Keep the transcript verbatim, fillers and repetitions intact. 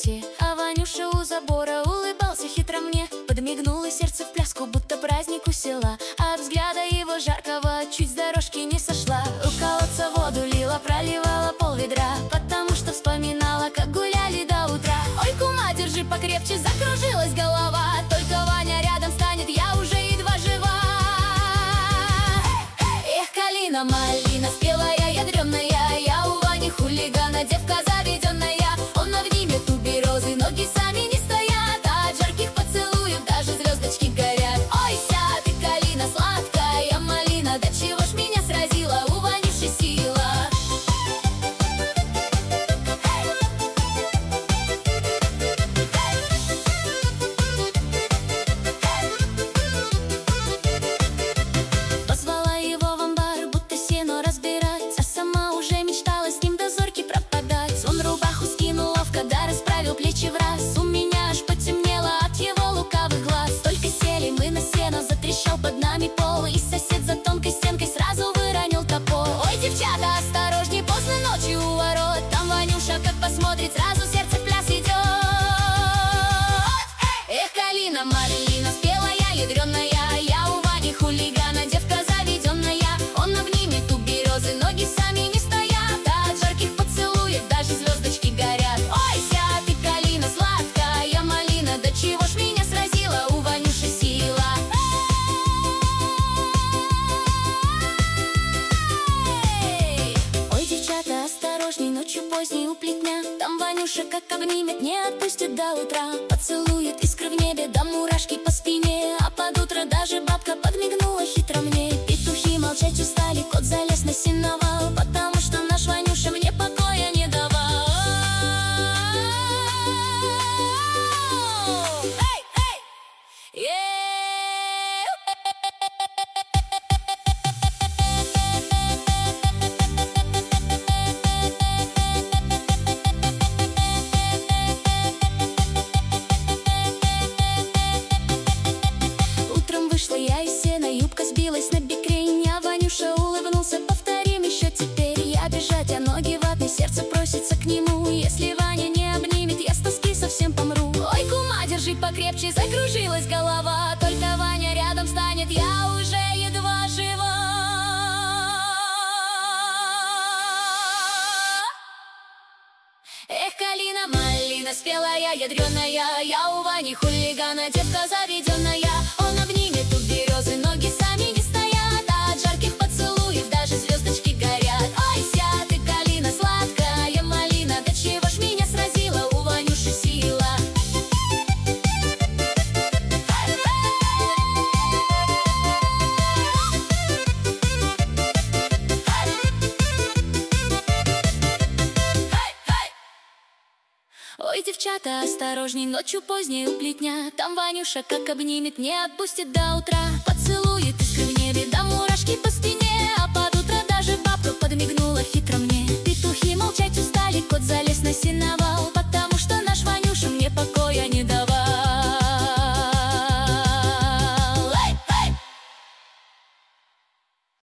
темноте. А Ванюша у забора улыбался хитро мне, подмигнуло сердце в пляску, будто праздник у села. От взгляда его жаркого чуть с дорожки не сошла. У колодца воду лила, проливала пол ведра, потому что вспоминала, как гуляли до утра. Ой, кума, держи покрепче, закружилась голова. Только Ваня рядом станет, я уже едва жива. Эх, калина, малина, спелая, ядреная, я у Вани хулигана, девка заведенная. Он обнимет у березы, ноги сами не стоят, а от жарких поцелуев даже звездочки горят. Ой, ся ты, калина, сладкая малина, до чего ж меня сразила у Ванюши сила. Позвала его в амбар, будто сено разбирать, а сама уже мечтала с ним до зорьки пропадать. Он рубаху скинул ловко, да расправил плечи в раз. У меня аж потемнело от его лукавых глаз. Только сели мы на сено, затрещал под нами пол, и сосед за тонкой стенкой сразу выронил топор. Ой, девчата, осторожней, поздно ночью у ворот, там Ванюша как посмотрит, сразу сердце в пляс идет. Эх, калина, малина, спелая, ядреная, я у Вани хулигана, девка заведенная. Он обнимет у березы, ноги сами не стоят, а от жарких поцелуев даже звездочки горят. Ой, ся ты, калина, сладкая малина, до чего ж меня сразила у Ванюши сила. Ой, девчата, осторожней, ночью поздней у плетня, там Ванюша как обнимет, не отпустит до утра. Поцелует искры в небе, да мурашки по спине, а под утро даже бабка подмигнула хитро мне. Петухи молчать устали, кот залез на сеновал, потому что наш Ванюша мне покоя не давал. Эй, эй! Е-е-е! Утром вышла я из сена, юбка сбилась на бекрень, а Ванюша улыбнулся, повторим еще теперь. Я бежать, а ноги ватные, сердце просится к нему. Если Ваня не обнимет, я с тоски совсем помру. Ой, кума, держи покрепче, закружилась голова, только Ваня рядом станет, я уже едва жива. Эх, калина, малина, спелая, ядреная, я у Вани хулигана, девка заведенная. Он обнимет у березы, ноги сами не стоят, а от жарких поцелуев даже звездочки горят. Ой, ся ты, калина, сладкая малина, до чего ж меня сразила у Ванюши сила. Ой, девчата, осторожней, ночью поздней у плетня, там Ванюша как обнимет, не отпустит до утра. Поцелует искры в небе, да мурашки по спине.